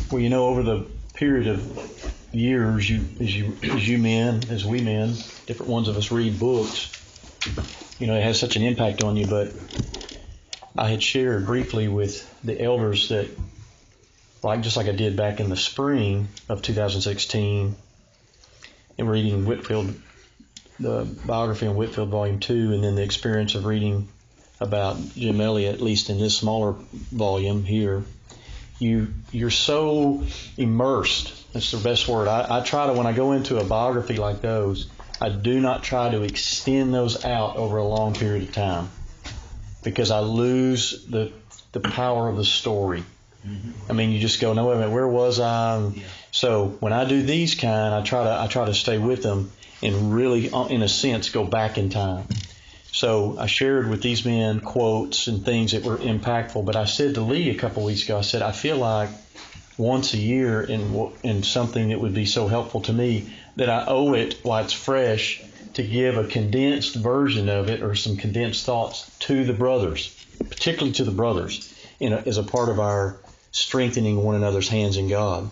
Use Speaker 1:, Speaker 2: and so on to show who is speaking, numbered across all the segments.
Speaker 1: Well, over the period of years, as we men, different ones of us read books, it has such an impact on you. But I had shared briefly with the elders that, just like I did back in the spring of 2016, in reading Whitefield, the biography on Whitefield, Volume 2, and then the experience of reading about Jim Elliot, at least in this smaller volume here, you're so immersed. That's the best word. I try to, when I go into a biography like those, I do not try to extend those out over a long period of time, because I lose the power of the story. Mm-hmm. I mean, you just go, no, wait a minute, where was I? Yeah. So when I do these kind, I try to stay with them and really, in a sense, go back in time. So I shared with these men quotes and things that were impactful. But I said to Lee a couple of weeks ago, I said, I feel like once a year in something that would be so helpful to me that I owe it while it's fresh to give a condensed version of it or some condensed thoughts to the brothers, particularly to the brothers, as a part of our strengthening one another's hands in God.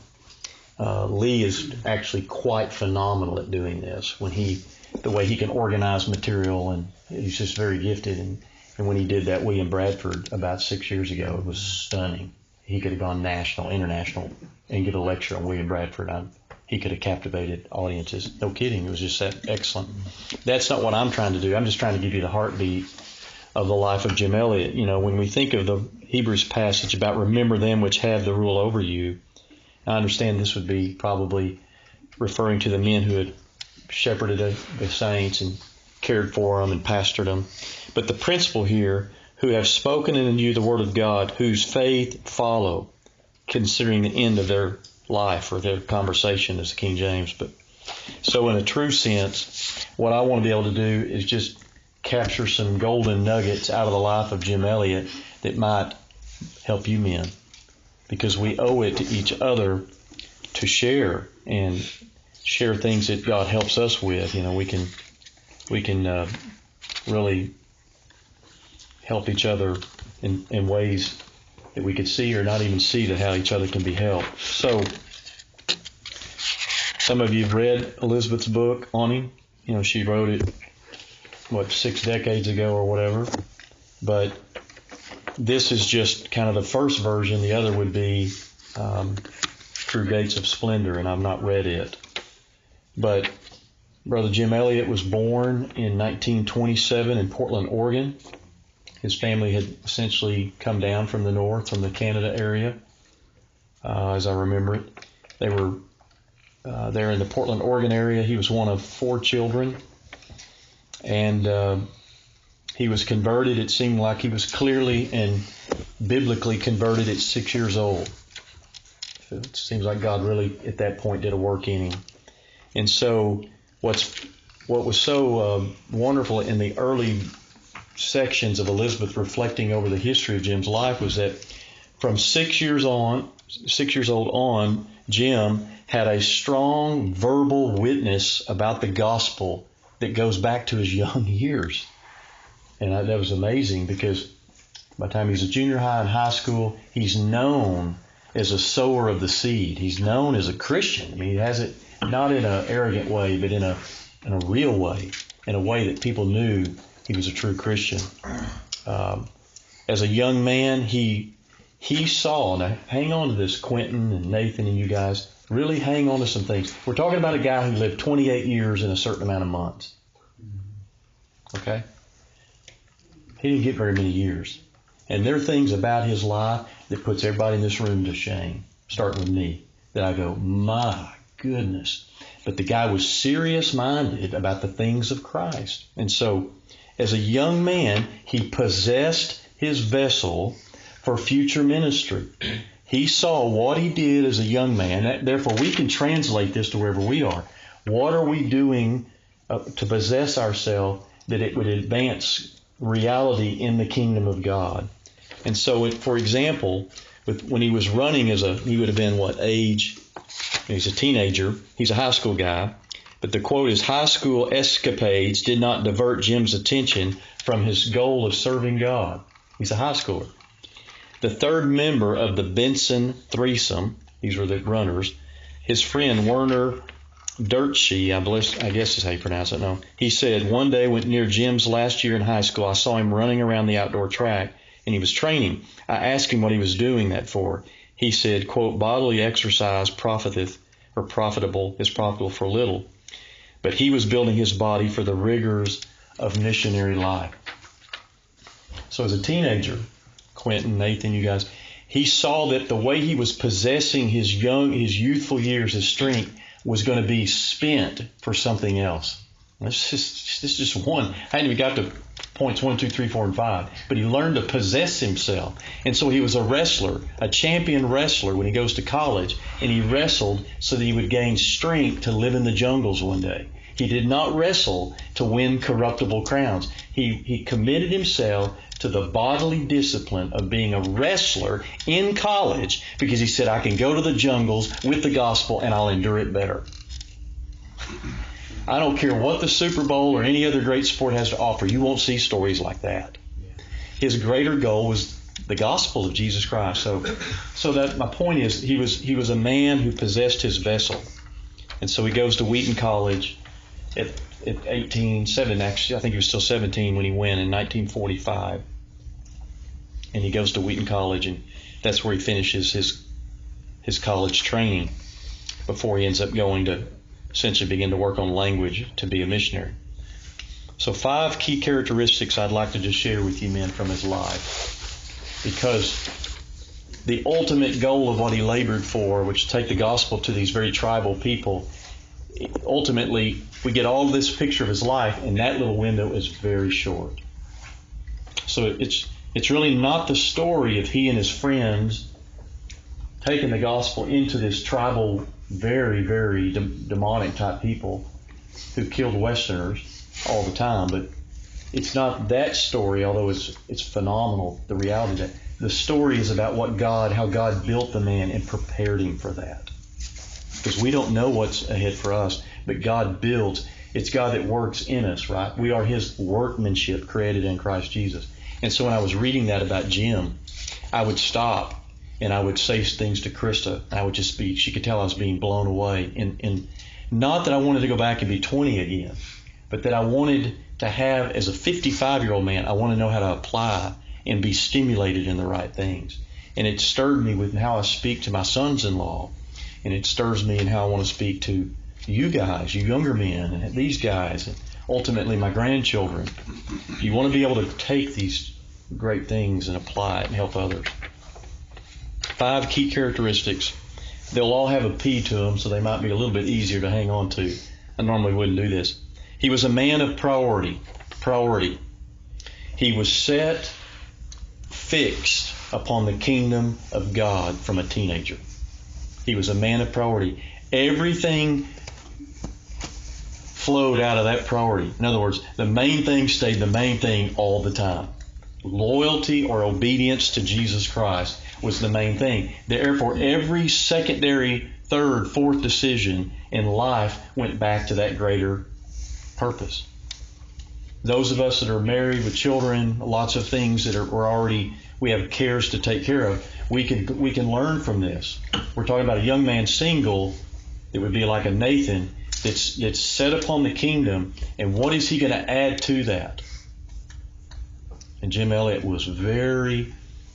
Speaker 1: Lee is actually quite phenomenal at doing this. The way he can organize material, and he's just very gifted. And when he did that William Bradford about 6 years ago, it was stunning. He could have gone national, international, and give a lecture on William Bradford. He could have captivated audiences. No kidding. It was just that excellent. That's not what I'm trying to do. I'm just trying to give you the heartbeat of the life of Jim Elliot. When we think of the Hebrews passage about remember them which have the rule over you, I understand this would be probably referring to the men who had shepherded the saints and cared for them and pastored them. But the principle here, who have spoken unto you the word of God, whose faith follow, considering the end of their life or their conversation, as the King James. But so in a true sense, what I want to be able to do is just capture some golden nuggets out of the life of Jim Elliot that might help you men, because we owe it to each other to share things that God helps us with. We can really help each other in ways that we could see or not even see, to how each other can be helped. So some of you have read Elizabeth's book on him. She wrote it, 6 decades ago or whatever. But this is just kind of the first version. The other would be Through Gates of Splendor, and I've not read it. But Brother Jim Elliot was born in 1927 in Portland, Oregon. His family had essentially come down from the north, from the Canada area, as I remember it. They were there in the Portland, Oregon area. He was one of 4 children. And he was converted. It seemed like he was clearly and biblically converted at 6 years old. It seems like God really, at that point, did a work in him. And so what was so wonderful in the early sections of Elizabeth reflecting over the history of Jim's life was that from 6 years old on, Jim had a strong verbal witness about the gospel that goes back to his young years. And that was amazing, because by the time he's a junior high and high school, he's known as a sower of the seed. He's known as a Christian. I mean, he has it not in an arrogant way, but in a real way, in a way that people knew he was a true Christian. As a young man, he saw, now hang on to this, Quentin and Nathan and you guys, really hang on to some things. We're talking about a guy who lived 28 years in a certain amount of months. Okay? He didn't get very many years. And there are things about his life that puts everybody in this room to shame, starting with me, that I go, my goodness. But the guy was serious-minded about the things of Christ. And so, as a young man, he possessed his vessel for future ministry. He saw what he did as a young man. Therefore, we can translate this to wherever we are. What are we doing to possess ourselves that it would advance reality in the kingdom of God? And so, for example, when he was running he would have been what age? He's a teenager. He's a high school guy. But the quote is, high school escapades did not divert Jim's attention from his goal of serving God. He's a high schooler. The third member of the Benson threesome These were the runners. His friend Werner Dirtschi, I guess is how you pronounce it. No, he said, one day when near Jim's last year in high school, I saw him running around the outdoor track, and he was training. I asked him what he was doing that for. He said, quote, bodily exercise profiteth, or profitable, is profitable for little. But he was building his body for the rigors of missionary life. So as a teenager, Quentin, Nathan, you guys, he saw that the way he was possessing his youthful years, his strength, was going to be spent for something else. This is just one. I hadn't even got to points 1, 2, 3, 4, and 5. But he learned to possess himself. And so he was a wrestler, a champion wrestler when he goes to college. And he wrestled so that he would gain strength to live in the jungles one day. He did not wrestle to win corruptible crowns. He committed himself to the bodily discipline of being a wrestler in college because he said, I can go to the jungles with the gospel and I'll endure it better. I don't care what the Super Bowl or any other great sport has to offer. You won't see stories like that. His greater goal was the gospel of Jesus Christ. So that my point is, he was a man who possessed his vessel. And so he goes to Wheaton College at 18, actually, I think he was still 17 when he went in 1945. And he goes to Wheaton College, and that's where he finishes his college training before he ends up going to essentially begin to work on language to be a missionary. So 5 key characteristics I'd like to just share with you, men, from his life. Because the ultimate goal of what he labored for, which is take the gospel to these very tribal people, ultimately we get all this picture of his life, and that little window is very short. So it's really not the story of he and his friends taking the gospel into this tribal, very, very demonic type people who killed Westerners all the time. But it's not that story, although it's phenomenal, the reality of that. The story is about how God built the man and prepared him for that. Because we don't know what's ahead for us, but God builds. It's God that works in us, right? We are his workmanship created in Christ Jesus. And so when I was reading that about Jim, I would stop and I would say things to Krista. I would just speak. She could tell I was being blown away. And not that I wanted to go back and be 20 again, but that I wanted to have, as a 55-year-old man, I want to know how to apply and be stimulated in the right things. And it stirred me with how I speak to my sons-in-law. And it stirs me in how I want to speak to you guys, you younger men, and these guys, and ultimately my grandchildren. You want to be able to take these great things and apply it and help others. 5 key characteristics. They'll all have a P to them, so they might be a little bit easier to hang on to. I normally wouldn't do this. He was a man of priority. He was fixed upon the kingdom of God from a teenager. He was a man of priority. Everything flowed out of that priority. In other words, the main thing stayed the main thing all the time. Loyalty or obedience to Jesus Christ was the main thing. Therefore, every secondary, third, fourth decision in life went back to that greater purpose. Those of us that are married with children, lots of things that we have cares to take care of, we can learn from this. We're talking about a young man single that would be like a Nathan that's set upon the kingdom, and what is he going to add to that? And Jim Elliot was very,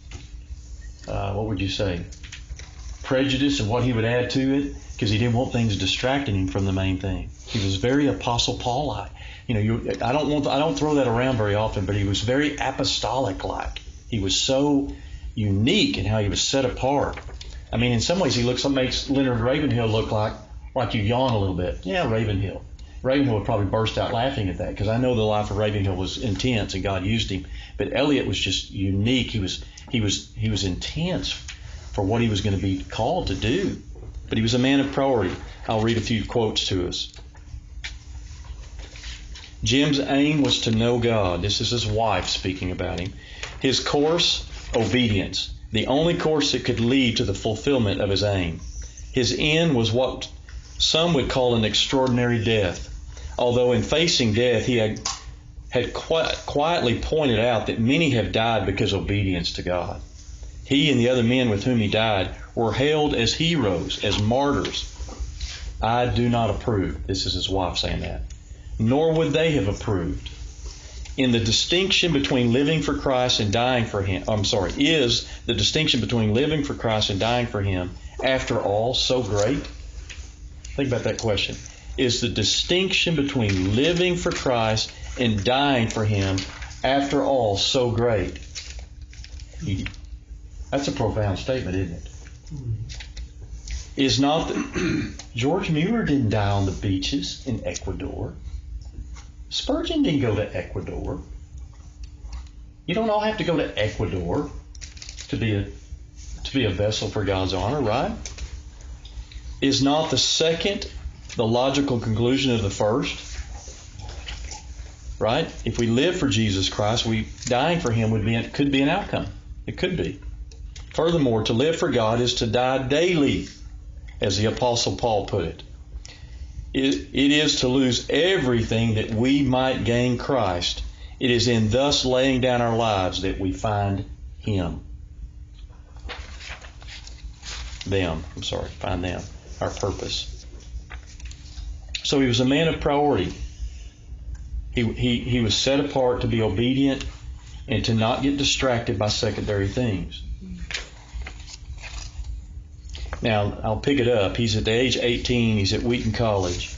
Speaker 1: prejudiced in what he would add to it, because he didn't want things distracting him from the main thing. He was very Apostle Paul-like. I don't throw that around very often, but he was very apostolic-like. He was so unique in how he was set apart. I mean, in some ways, makes Leonard Ravenhill look like you yawn a little bit. Yeah, Ravenhill. Ravenhill would probably burst out laughing at that, because I know the life of Ravenhill was intense and God used him. But Elliot was just unique. He was intense for what he was going to be called to do. But he was a man of priority. I'll read a few quotes to us. Jim's aim was to know God. This is his wife speaking about him. His course, obedience. The only course that could lead to the fulfillment of his aim. His end was what some would call an extraordinary death. Although in facing death, he had quietly pointed out that many have died because of obedience to God. He and the other men with whom he died were hailed as heroes, as martyrs. I do not approve. This is his wife saying that. Nor would they have approved. In the distinction between living for Christ and dying for Him, is the distinction between living for Christ and dying for Him, after all, so great? Think about that question. Is the distinction between living for Christ and dying for Him, after all, so great? That's a profound statement, isn't it? Is not that George Mueller didn't die on the beaches in Ecuador. Spurgeon didn't go to Ecuador. You don't all have to go to Ecuador to be a vessel for God's honor, right? Is not the second the logical conclusion of the first? Right? If we live for Jesus Christ, dying for Him could be an outcome. It could be. Furthermore, to live for God is to die daily, as the Apostle Paul put it. It is to lose everything that we might gain Christ. It is in thus laying down our lives that we find Him. Find them, our purpose. So he was a man of priority. He was set apart to be obedient and to not get distracted by secondary things. Now, I'll pick it up. He's at the age 18. He's at Wheaton College.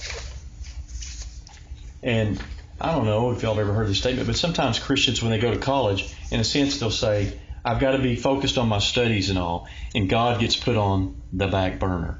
Speaker 1: And I don't know if y'all have ever heard this statement, but sometimes Christians, when they go to college, in a sense, they'll say, I've got to be focused on my studies and all, and God gets put on the back burner.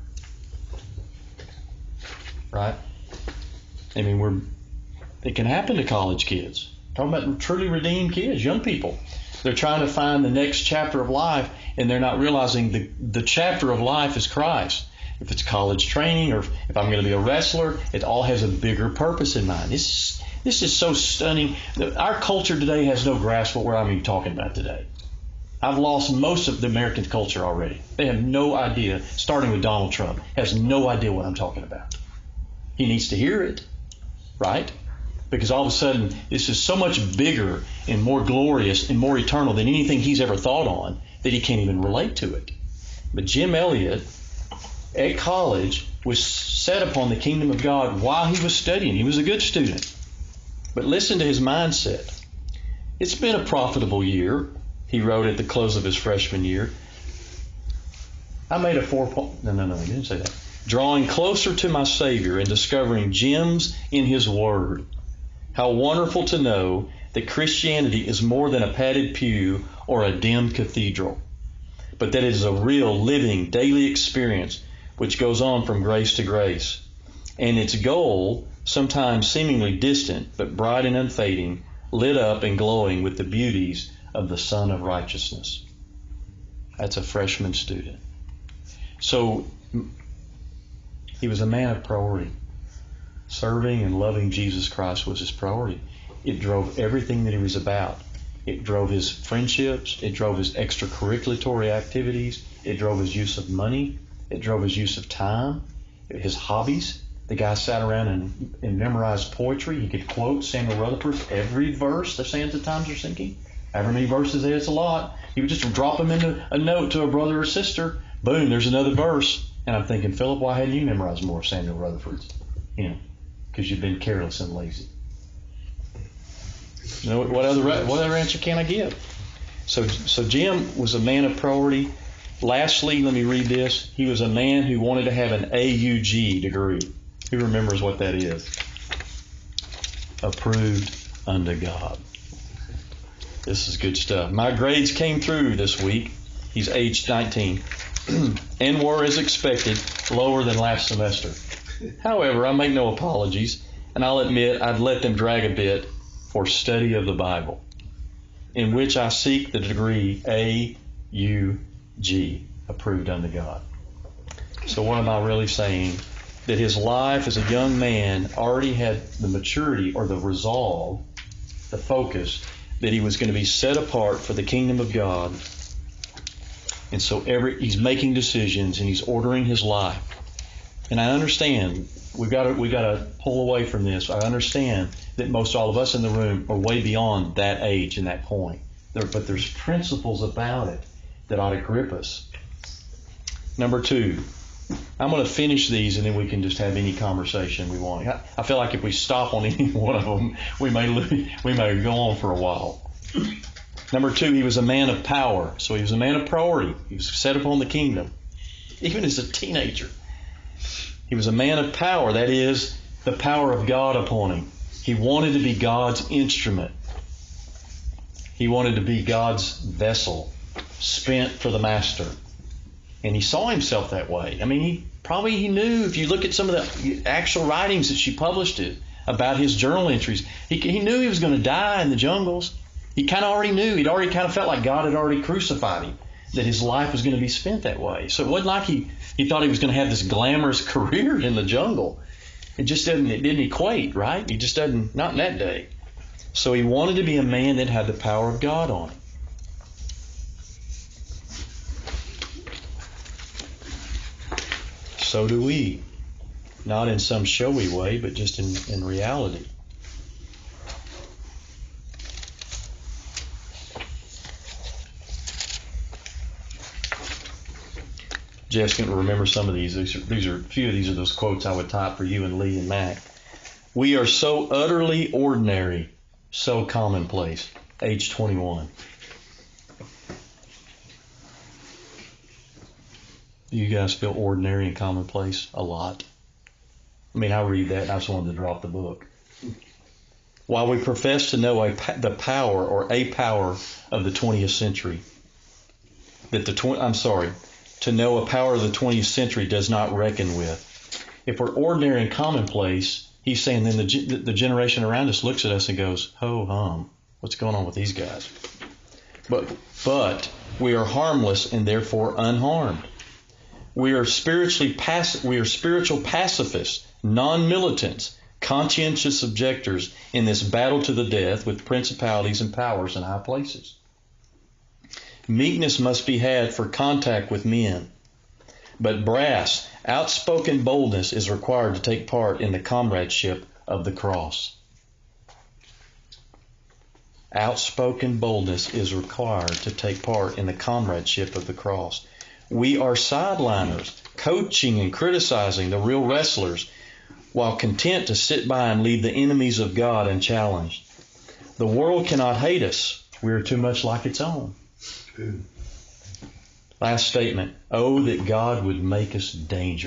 Speaker 1: Right? I mean, it can happen to college kids. Talking about truly redeemed kids, young people. They're trying to find the next chapter of life, and they're not realizing the chapter of life is Christ. If it's college training, or if I'm going to be a wrestler, it all has a bigger purpose in mind. This is so stunning. Our culture today has no grasp of what I'm even talking about today. I've lost most of the American culture already. They have no idea, starting with Donald Trump, has no idea what I'm talking about. He needs to hear it, right? Because all of a sudden, this is so much bigger and more glorious and more eternal than anything he's ever thought on that he can't even relate to it. But Jim Elliot, at college, was set upon the kingdom of God while he was studying. He was a good student. But listen to his mindset. It's been a profitable year, he wrote at the close of his freshman year. I made a No, he didn't say that. Drawing closer to my Savior and discovering gems in His Word. How wonderful to know that Christianity is more than a padded pew or a dim cathedral, but that it is a real, living, daily experience which goes on from grace to grace. And its goal, sometimes seemingly distant, but bright and unfading, lit up and glowing with the beauties of the Sun of Righteousness. That's a freshman student. So he was a man of priority. Serving and loving Jesus Christ was his priority. It drove everything that he was about. It drove his friendships. It drove his extracurricular activities. It drove his use of money. It drove his use of time, his hobbies. The guy sat around and memorized poetry. He could quote Samuel Rutherford every verse the sands of times are sinking. However many verses there, it's a lot. He would just drop them into a note to a brother or sister. Boom, there's another verse. And I'm thinking, Philip, why hadn't you memorized more of Samuel Rutherford's? Because you've been careless and lazy. What other answer can I give? So Jim was a man of priority. Lastly, let me read this. He was a man who wanted to have an AUG degree. Who remembers what that is? Approved unto God. This is good stuff. My grades came through this week. He's aged 19. And were, as expected, lower than last semester. However, I make no apologies, and I'll admit I've let them drag a bit for study of the Bible, in which I seek the degree AUG, approved unto God. So what am I really saying? That his life as a young man already had the maturity or the resolve, the focus, that he was going to be set apart for the kingdom of God. And so he's making decisions and he's ordering his life. And I understand we got to pull away from this. I understand that most all of us in the room are way beyond that age and that point. But there's principles about it that ought to grip us. Number 2, I'm going to finish these and then we can just have any conversation we want. I feel like if we stop on any one of them, we may go on for a while. Number 2, he was a man of power. So he was a man of priority. He was set upon the kingdom. Even as a teenager. He was a man of power. That is, the power of God upon him. He wanted to be God's instrument. He wanted to be God's vessel, spent for the master. And he saw himself that way. I mean, he knew, if you look at some of the actual writings that she published about his journal entries, he knew he was going to die in the jungles. He kind of already knew. He'd already kind of felt like God had already crucified him, that his life was going to be spent that way. So it wasn't like he thought he was going to have this glamorous career in the jungle. It didn't equate, right? He just doesn't, not in that day. So he wanted to be a man that had the power of God on him. So do we. Not in some showy way, but just in reality. Jeff's going to remember some of these. A few of these are those quotes I would type for you and Lee and Mac. We are so utterly ordinary, so commonplace. Age 21. Do you guys feel ordinary and commonplace a lot? I mean, I read that and I just wanted to drop the book. While we profess to know the power or a power of the 20th century, to know a power of the 20th century does not reckon with. If we're ordinary and commonplace, he's saying then the generation around us looks at us and goes, ho hum, what's going on with these guys? But we are harmless and therefore unharmed. We are spiritual pacifists, non-militants, conscientious objectors in this battle to the death with principalities and powers in high places. Meekness must be had for contact with men, but brass, outspoken boldness is required to take part in the comradeship of the cross. Outspoken boldness is required to take part in the comradeship of the cross. We are sideliners, coaching and criticizing the real wrestlers, while content to sit by and leave the enemies of God unchallenged. The world cannot hate us. We are too much like its own. Good. Last statement. Oh, that God would make us dangerous! !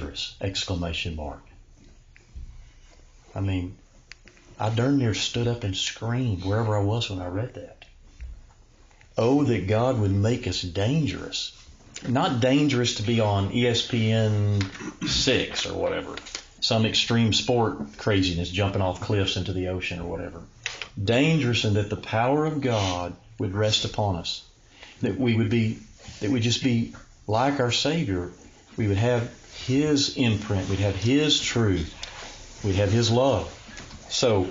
Speaker 1: I mean, I darn near stood up and screamed wherever I was when I read that. Oh, that God would make us dangerous. Not dangerous to be on ESPN 6 or whatever. Some extreme sport craziness, jumping off cliffs into the ocean or whatever. Dangerous in that the power of God would rest upon us. That we'd just be like our Savior. We would have His imprint. We'd have His truth. We'd have His love. So,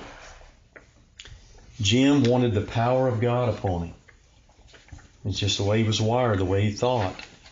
Speaker 1: Jim wanted the power of God upon him. It's just the way he was wired, the way he thought.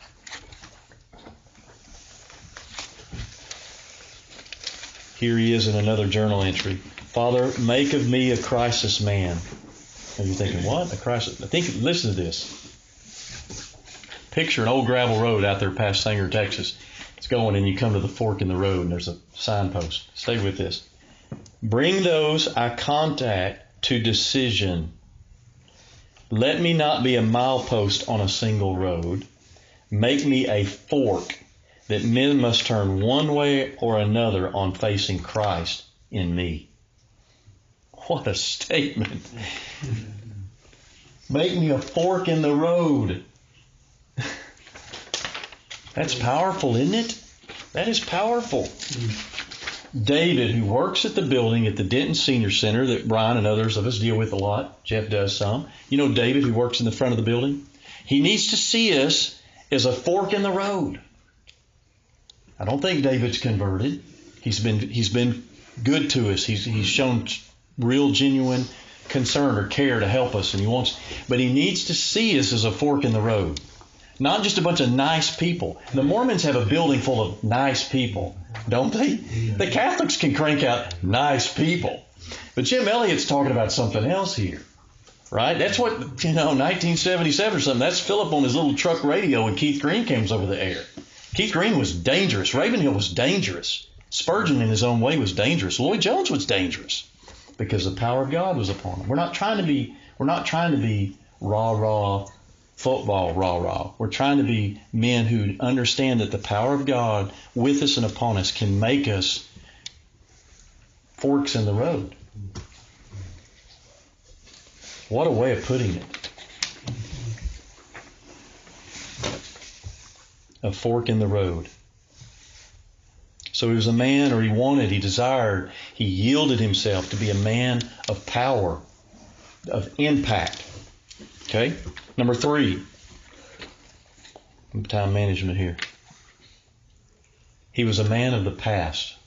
Speaker 1: Here he is in another journal entry. Father, make of me a crisis man. And you're thinking, what? A crisis? Listen to this. Picture an old gravel road out there past Sanger, Texas. It's going and you come to the fork in the road and there's a signpost. Stay with this. Bring those I contact to decision. Let me not be a milepost on a single road. Make me a fork that men must turn one way or another on facing Christ in me. What a statement. Make me a fork in the road. That's powerful, isn't it? That is powerful. David, who works at the building at the Denton Senior Center that Brian and others of us deal with a lot. Jeff does some. You know David, who works in the front of the building? He needs to see us as a fork in the road. I don't think David's converted. He's been good to us. He's shown real genuine concern or care to help us, and but he needs to see us as a fork in the road. Not just a bunch of nice people. The Mormons have a building full of nice people, don't they? Yeah. The Catholics can crank out nice people. But Jim Elliott's talking about something else here. Right? That's what, 1977 or something. That's Philip on his little truck radio when Keith Green comes over the air. Keith Green was dangerous. Ravenhill was dangerous. Spurgeon in his own way was dangerous. Lloyd Jones was dangerous because the power of God was upon him. We're not trying to be rah-rah football, rah-rah. We're trying to be men who understand that the power of God with us and upon us can make us forks in the road. What a way of putting it. A fork in the road. So he was a man, or he desired, he yielded himself to be a man of power, of impact. Okay? Number 3. Time management here. He was a man of the past.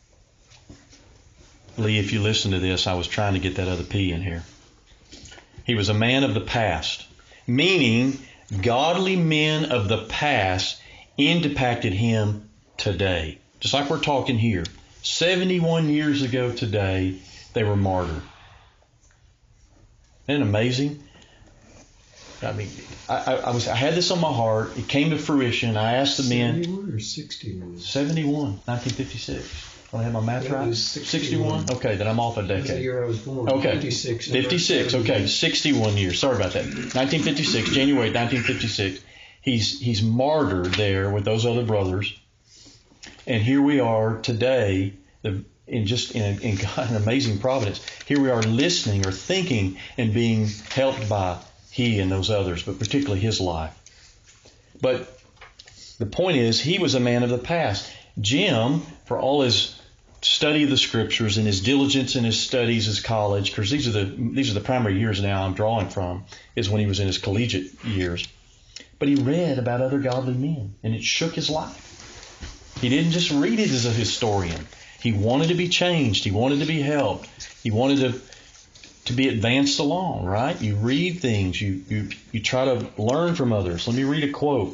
Speaker 1: Lee, if you listen to this, I was trying to get that other P in here. He was a man of the past, meaning godly men of the past impacted him today. Just like we're talking here. 71 years ago today, they were martyred. Isn't it amazing? I mean, I had this on my heart. It came to fruition. I asked the men.
Speaker 2: 71 or 61?
Speaker 1: 71, 1956. Do I have my math right?
Speaker 2: 61.
Speaker 1: Okay, then I'm off a decade.
Speaker 2: That's the year I was born.
Speaker 1: Okay.
Speaker 2: 56.
Speaker 1: 56. Okay, 61 years. Sorry about that. 1956, January 1956. He's martyred there with those other brothers. And here we are today, in God, an amazing providence. Here we are listening or thinking and being helped by he and those others, but particularly his life. But the point is, he was a man of the past. Jim, for all his study of the scriptures and his diligence in his studies, his college, because these are the primary years now I'm drawing from, is when he was in his collegiate years. But he read about other godly men, and it shook his life. He didn't just read it as a historian. He wanted to be changed. He wanted to be helped. He wanted to be advanced along, right? You read things. You try to learn from others. Let me read a quote.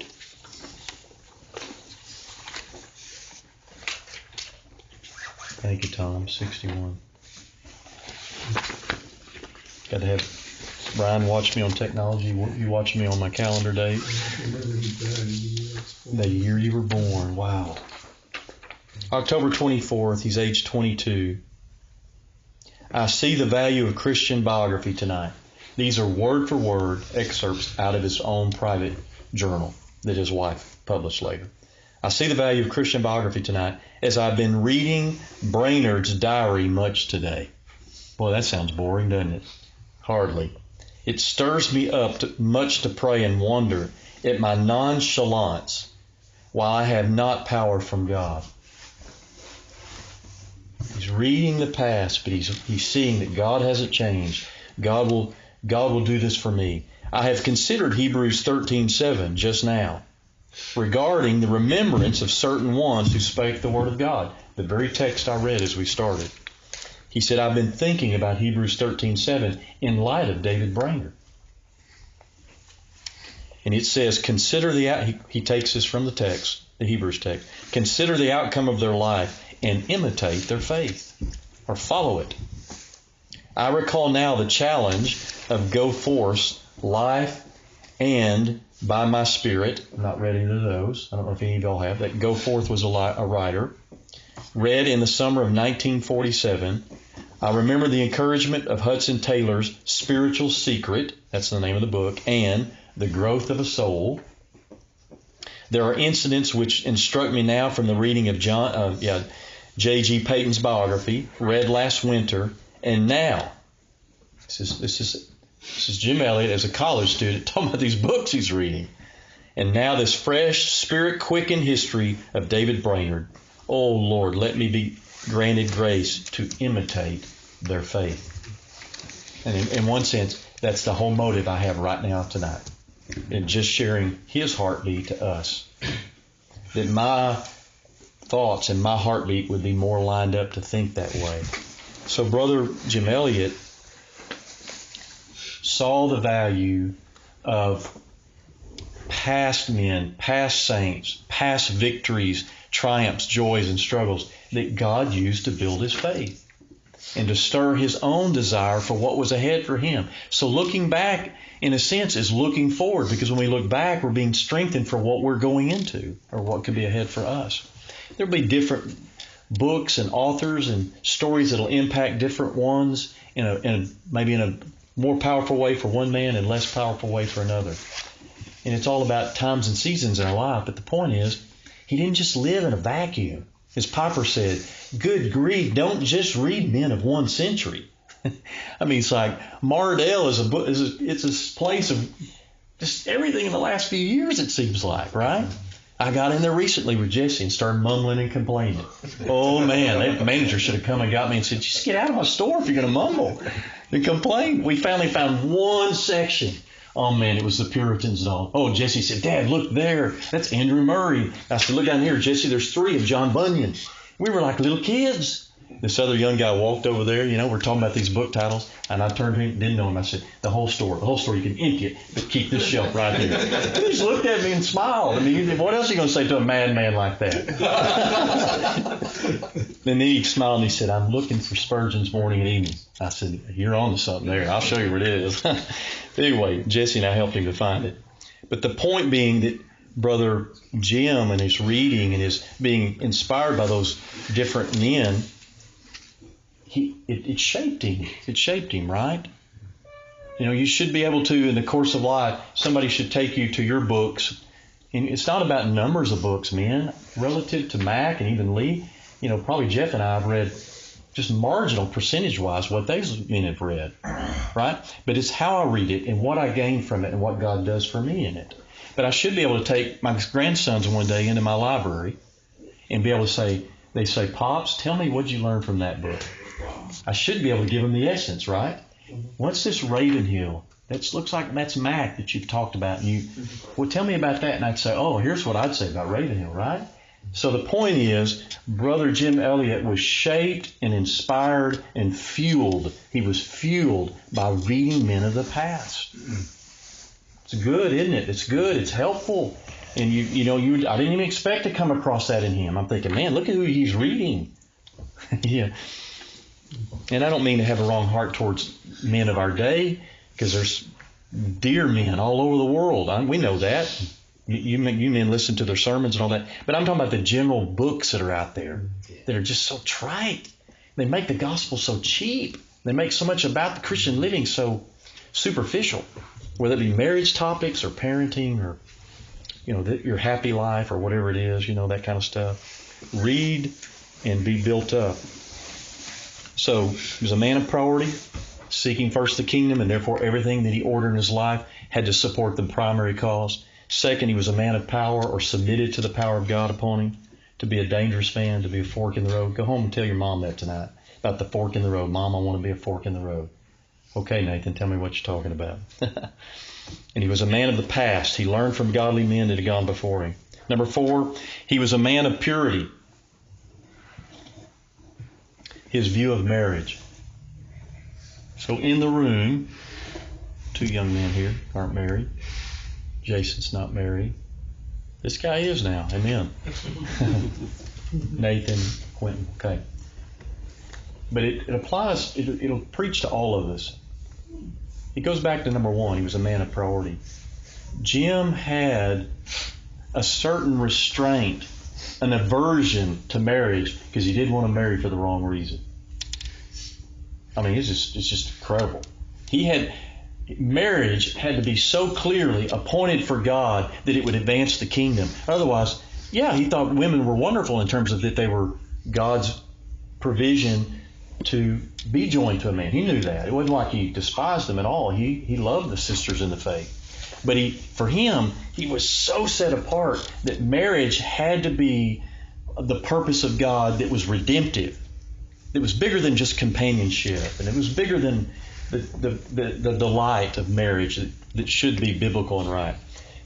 Speaker 1: Thank you, Tom. 61. Got to have Brian watch me on technology. You watch me on my calendar date. The year you were born. Wow. October 24th. He's age 22. I see the value of Christian biography tonight. These are word for word excerpts out of his own private journal that his wife published later. I see the value of Christian biography tonight as I've been reading Brainerd's diary much today. Boy, that sounds boring, doesn't it? Hardly. It stirs me up much to pray and wonder at my nonchalance while I have not power from God. He's reading the past, but he's seeing that God hasn't changed. God will do this for me. I have considered Hebrews 13:7 just now, regarding the remembrance of certain ones who spake the word of God. The very text I read as we started. He said, I've been thinking about Hebrews 13:7 in light of David Brainerd. And it says, he takes this from the text, the Hebrews text, consider the outcome of their life and imitate their faith, or follow it. I recall now the challenge of go forth, life, and by my spirit. I'm not read into those. I don't know if any of y'all have. That go forth was a writer. Read in the summer of 1947. I remember the encouragement of Hudson Taylor's Spiritual Secret. That's the name of the book. And The Growth of a Soul. There are incidents which instruct me now from the reading of J.G. Payton's biography, read last winter, and now, this is Jim Elliot as a college student talking about these books he's reading. And now this fresh, spirit-quickened history of David Brainerd. Oh, Lord, let me be granted grace to imitate their faith. And in one sense, that's the whole motive I have right now tonight, in just sharing his heartbeat to us. That my thoughts and my heartbeat would be more lined up to think that way. So Brother Jim Elliot saw the value of past men, past saints, past victories, triumphs, joys, and struggles that God used to build his faith. and to stir his own desire for what was ahead for him. So looking back, in a sense, is looking forward, because when we look back, we're being strengthened for what we're going into or what could be ahead for us. There'll be different books and authors and stories that'll impact different ones maybe in a more powerful way for one man and less powerful way for another. And it's all about times and seasons in our life. But the point is, he didn't just live in a vacuum. As Piper said, good grief, don't just read men of one century. I mean, it's like Mardell is a book. It's a place of just everything in the last few years, it seems like, right? I got in there recently with Jesse and started mumbling and complaining. Oh, man, that manager should have come and got me and said, just get out of my store if you're going to mumble and complain. We finally found one section. Oh, man, it was the Puritans and all. Oh, Jesse said, Dad, look there. That's Andrew Murray. I said, look down here, Jesse, there's 3 of John Bunyan. We were like little kids. This other young guy walked over there, we're talking about these book titles, and I turned to him, didn't know him. I said, the whole store, you can empty it, but keep this shelf right here. And he just looked at me and smiled. I mean, what else are you going to say to a madman like that? And then he smiled and he said, I'm looking for Spurgeon's Morning and Evening. I said, you're on to something there. I'll show you where it is. Anyway, Jesse and I helped him to find it. But the point being that Brother Jim and his reading and his being inspired by those different men, it shaped him. It shaped him, right? You should be able to, in the course of life, somebody should take you to your books. And it's not about numbers of books, men. Relative to Mac and even Lee, probably Jeff and I have read just marginal percentage-wise what those men have read, right? But it's how I read it and what I gain from it and what God does for me in it. But I should be able to take my grandsons one day into my library and be able to say, they say, Pops, tell me what you learned from that book. I should be able to give them the essence, right? What's this Ravenhill? That looks like that's Mac that you've talked about. Well, tell me about that. And I'd say, oh, here's what I'd say about Ravenhill, right? So the point is, Brother Jim Elliot was shaped and inspired and fueled. He was fueled by reading men of the past. It's good, isn't it? It's good. It's helpful. And I didn't even expect to come across that in him. I'm thinking, man, look at who he's reading. Yeah. And I don't mean to have a wrong heart towards men of our day, because there's dear men all over the world. We know that. You men listen to their sermons and all that. But I'm talking about the general books that are out there that are just so trite. They make the gospel so cheap. They make so much about the Christian living so superficial, whether it be marriage topics or parenting or, your happy life or whatever it is, that kind of stuff. Read and be built up. So he was a man of priority, seeking first the kingdom, and therefore everything that he ordered in his life had to support the primary cause. Second, he was a man of power, or submitted to the power of God upon him, to be a dangerous man, to be a fork in the road. Go home and tell your mom that tonight, about the fork in the road. Mom, I want to be a fork in the road. Okay, Nathan, tell me what you're talking about. And he was a man of the past. He learned from godly men that had gone before him. Number 4, he was a man of purity. His view of marriage. So in the room, 2 young men here aren't married. Jason's not married. This guy is now. Amen. Nathan, Quentin. Okay. But it applies, it'll preach to all of us. It goes back to number 1. He was a man of priority. Jim had a certain restraint, an aversion to marriage, because he didn't want to marry for the wrong reason. I mean, it's just incredible. Marriage had to be so clearly appointed for God that it would advance the kingdom. Otherwise, he thought women were wonderful in terms of that they were God's provision to be joined to a man. He knew that. It wasn't like he despised them at all. He loved the sisters in the faith. But for him, he was so set apart that marriage had to be the purpose of God that was redemptive. It was bigger than just companionship, and it was bigger than the delight of marriage that should be biblical and right.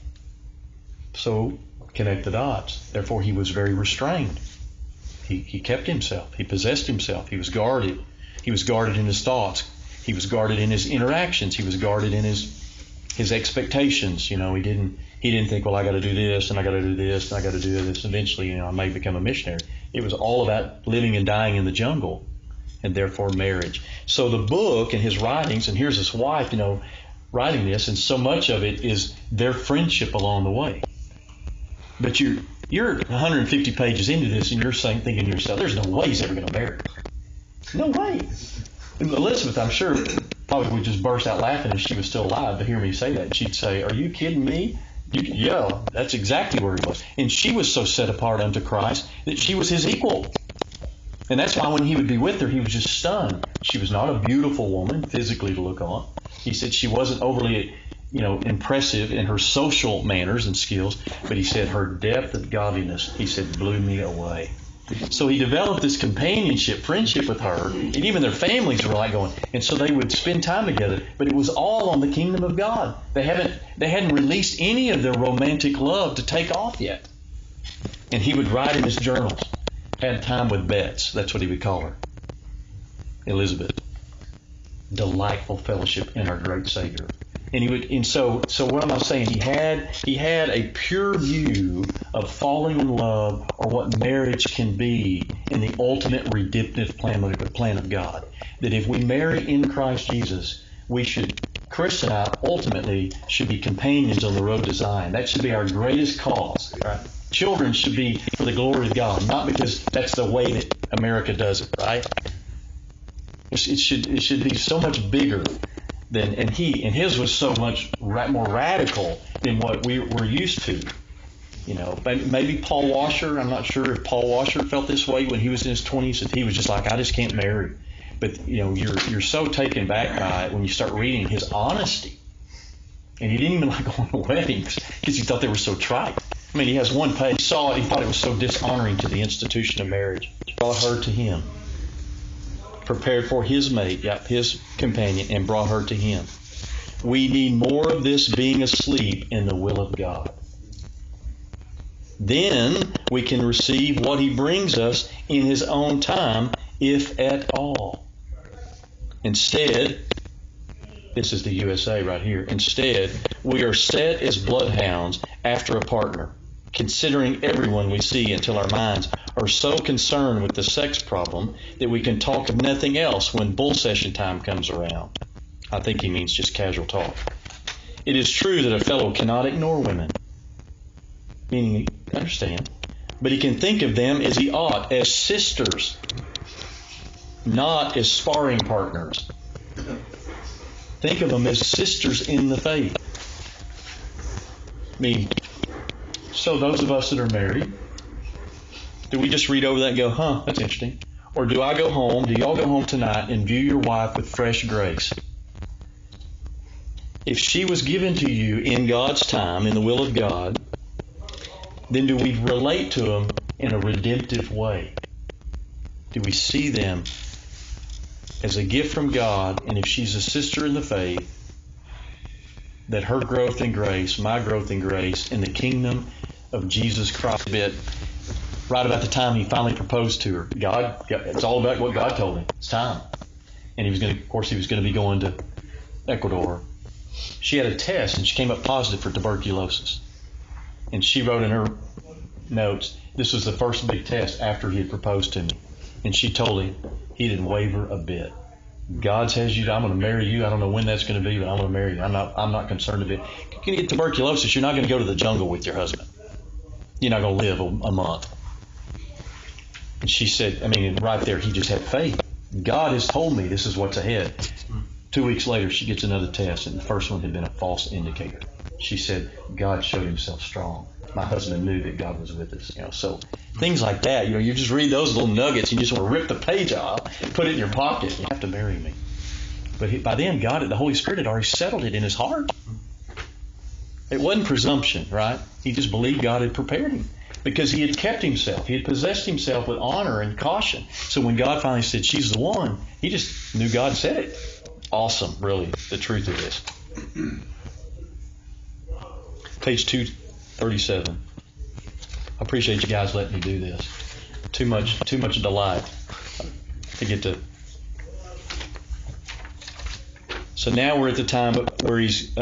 Speaker 1: So connect the dots. Therefore, he was very restrained. He kept himself. He possessed himself. He was guarded. He was guarded in his thoughts. He was guarded in his interactions. He was guarded in his expectations. He didn't think, well, I got to do this and I got to do this and I got to do this. Eventually, I may become a missionary. It was all about living and dying in the jungle and therefore marriage. So the book and his writings, and here's his wife, writing this, and so much of it is their friendship along the way. But you're 150 pages into this, and you're thinking to yourself, there's no way he's ever going to marry her. No way. And Elizabeth, I'm sure, probably would just burst out laughing if she was still alive to hear me say that. She'd say, are you kidding me? Yeah, that's exactly where he was. And she was so set apart unto Christ that she was his equal. And that's why when he would be with her, he was just stunned. She was not a beautiful woman physically to look on. He said she wasn't overly, impressive in her social manners and skills, but he said her depth of godliness, he said, blew me away. So he developed this companionship, friendship with her, and even their families were like going, and so they would spend time together, but it was all on the kingdom of God. They hadn't released any of their romantic love to take off yet. And he would write in his journals, had time with Bets, that's what he would call her, Elizabeth. Delightful fellowship in our great Savior. And so what am I saying? He had a pure view of falling in love, or what marriage can be in the ultimate redemptive plan of God. That if we marry in Christ Jesus, Chris and I ultimately should be companions on the road to Zion. That should be our greatest cause. Right? Children should be for the glory of God, not because that's the way that America does it, right? It should be so much bigger than, and his was so much more radical than what we were used to. Maybe Paul Washer. I'm not sure if Paul Washer felt this way when he was in his 20s. If he was just like, I just can't marry. But you're so taken back by it when you start reading his honesty. And he didn't even like going to weddings because he thought they were so trite. I mean, he has one page. He saw it. He thought it was so dishonoring to the institution of marriage. Brought her to him. Prepared for his mate, his companion, and brought her to him. We need more of this being asleep in the will of God. Then we can receive what he brings us in his own time, if at all. Instead, this is the USA right here. Instead, we are set as bloodhounds after a partner, considering everyone we see until our minds are so concerned with the sex problem that we can talk of nothing else when bull session time comes around. I think he means just casual talk. It is true that a fellow cannot ignore women, meaning, understand, but he can think of them as he ought, as sisters, not as sparring partners. Think of them as sisters in the faith. So those of us that are married, do we just read over that and go, that's interesting? Or do y'all go home tonight and view your wife with fresh grace? If she was given to you in God's time, in the will of God, then do we relate to them in a redemptive way? Do we see them as a gift from God, and if she's a sister in the faith, that her growth in grace, my growth in grace, in the kingdom of Jesus Christ, right about the time he finally proposed to her, it's all about what God told him. It's time. And he was going to be going to Ecuador. She had a test, and she came up positive for tuberculosis. And she wrote in her notes, this was the first big test after he had proposed to me. And she told him, he didn't waver a bit. God says I'm going to marry you. I don't know when that's going to be, but I'm going to marry you. I'm not concerned of it. You can get tuberculosis. You're not going to go to the jungle with your husband. You're not going to live a month. And she said, right there, he just had faith. God has told me this is what's ahead. 2 weeks later, she gets another test, and the first one had been a false indicator. She said, God showed himself strong. My husband knew that God was with us. So things like that, you just read those little nuggets, and you just want to rip the page off, put it in your pocket. You have to marry me. But by then, the Holy Spirit had already settled it in his heart. It wasn't presumption, right? He just believed God had prepared him because he had kept himself. He had possessed himself with honor and caution. So when God finally said, she's the one, he just knew God said it. Awesome, really, the truth of this. Page 237. I appreciate you guys letting me do this. Too much delight to get to. So now we're at the time where he's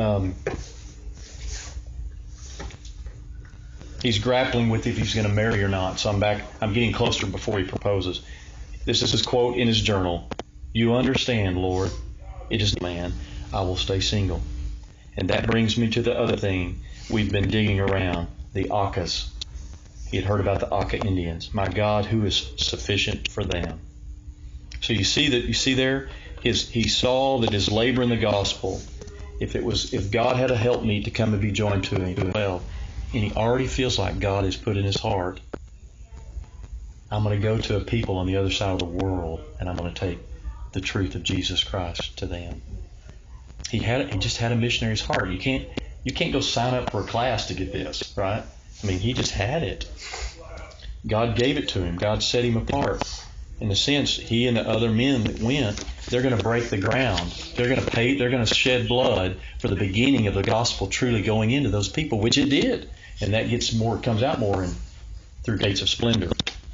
Speaker 1: grappling with if he's going to marry or not. So I'm getting closer before he proposes. This is his quote in his journal. "You understand, Lord, it is man, I will stay single." And that brings me to the other thing we've been digging around, the Aucas. He had heard about the Auca Indians. My God, who is sufficient for them? So you see there, he saw that his labor in the gospel, if God had a helpmeet to come and be joined to him, well, and he already feels like God has put in his heart, I'm going to go to a people on the other side of the world, and I'm going to take the truth of Jesus Christ to them. He just had a missionary's heart. You can't go sign up for a class to get this, right? I mean, he just had it. God gave it to him. God set him apart. In a sense, he and the other men that went, they're going to break the ground. They're going to shed blood for the beginning of the gospel truly going into those people, which it did. And that comes out more through Gates of Splendor.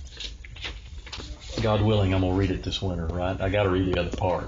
Speaker 1: God willing, I'm going to read it this winter, right? I got to read the other part.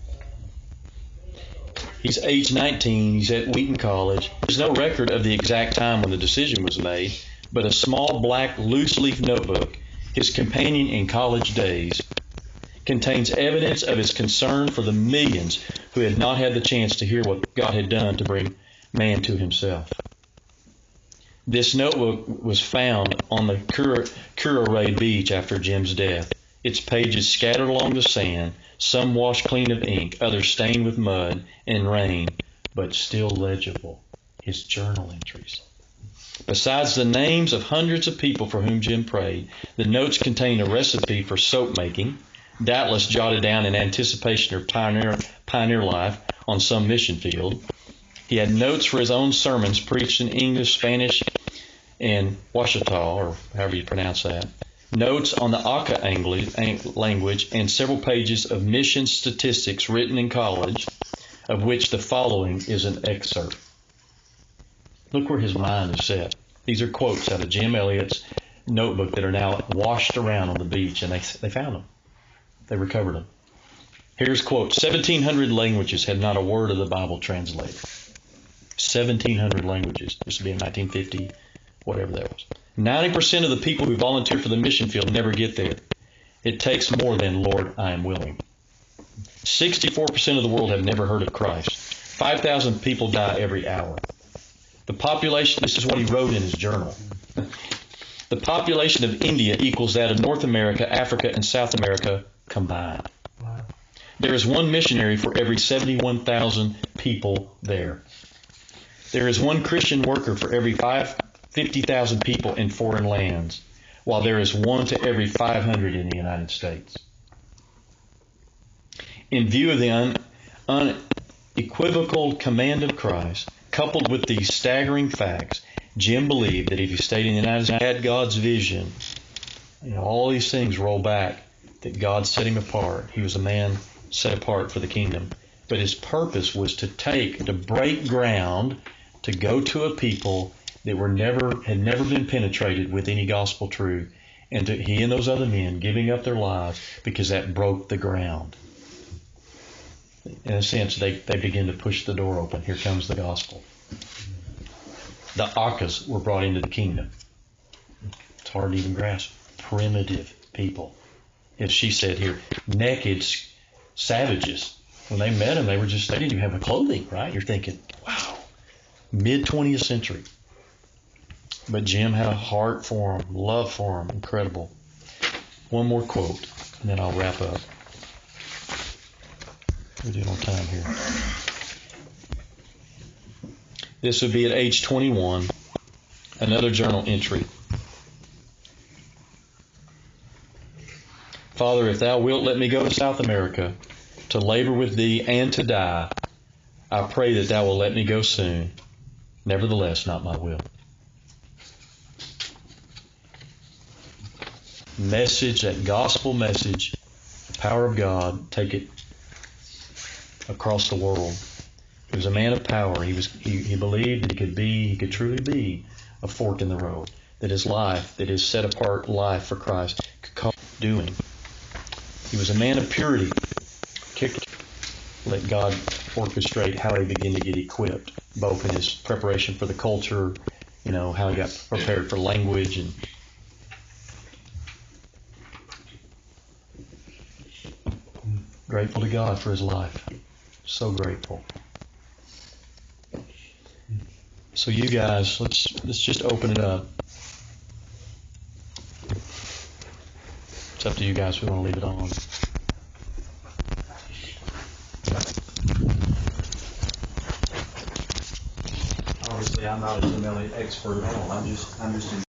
Speaker 1: He's age 19. He's at Wheaton College. There's no record of the exact time when the decision was made, but a small black loose-leaf notebook, his companion in college days, contains evidence of his concern for the millions who had not had the chance to hear what God had done to bring man to himself. This notebook was found on the Kura beach after Jim's death. Its pages scattered along the sand, some washed clean of ink, others stained with mud and rain, but still legible. His journal entries. Besides the names of hundreds of people for whom Jim prayed, the notes contain a recipe for soap making, doubtless jotted down in anticipation of pioneer life on some mission field. He had notes for his own sermons preached in English, Spanish, and Washita, or however you pronounce that. Notes on the Auca language, and several pages of mission statistics written in college, of which the following is an excerpt. Look where his mind is set. These are quotes out of Jim Elliot's notebook that are now washed around on the beach, and they found them. They recovered them. Here's quote: 1,700 languages had not a word of the Bible translated. 1,700 languages. This would be in 1950, whatever that was. 90% of the people who volunteer for the mission field never get there. It takes more than "Lord, I am willing." 64% of the world have never heard of Christ. 5,000 people die every hour. The population, this is what he wrote in his journal. The population of India equals that of North America, Africa, and South America combined. There is one missionary for every 71,000 people there. There is one Christian worker for every 50,000 people in foreign lands, while there is one to every 500 in the United States. In view of the unequivocal command of Christ, coupled with these staggering facts, Jim believed that if he stayed in the United States, had God's vision, all these things roll back, that God set him apart. He was a man set apart for the kingdom. But his purpose was to break ground, to go to a people that had never been penetrated with any gospel truth, and he and those other men giving up their lives because that broke the ground. In a sense, they begin to push the door open. Here comes the gospel. The Aucas were brought into the kingdom. It's hard to even grasp. Primitive people. As she said here, naked savages. When they met them, they didn't even have a clothing, right? You're thinking, wow, mid-20th century. But Jim had a heart for them, love for them, incredible. One more quote, and then I'll wrap up. We're doing on time here. This would be at age 21, another journal entry. Father, if thou wilt let me go to South America, to labor with thee and to die, I pray that thou wilt let me go soon. Nevertheless, not my will. Message, that gospel message, the power of God, take it across the world. He was a man of power. He believed that he could truly be a fork in the road. That his set apart life for Christ could come doing. He was a man of purity. Let God orchestrate how he began to get equipped, both in his preparation for the culture, how he got prepared for language, and Grateful to God for his life. So grateful. So you guys, let's just open it up. It's up to you guys if we want to leave it on. Obviously, I'm not a email expert at all. I'm just